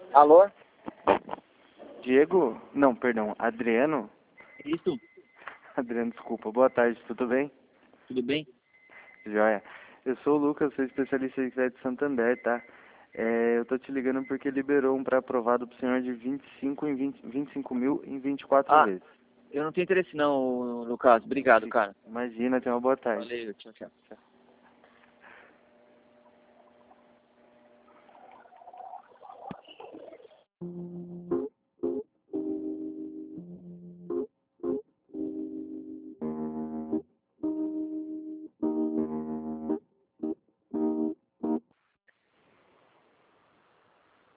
Alô? Diego? Não, perdão, Adriano? Isso, Adriano, desculpa. Boa tarde, tudo bem? tudo bem? Joia. Eu sou o Lucas, sou especialista em crédito Santander, tá? Eu tô te ligando porque liberou um pré-aprovado pro senhor de 25 mil em 24 Ah, vezes. eu não tenho interesse não, no caso. Obrigado, cara. Imagina, tenha uma boa tarde. Valeu, tchau, tchau.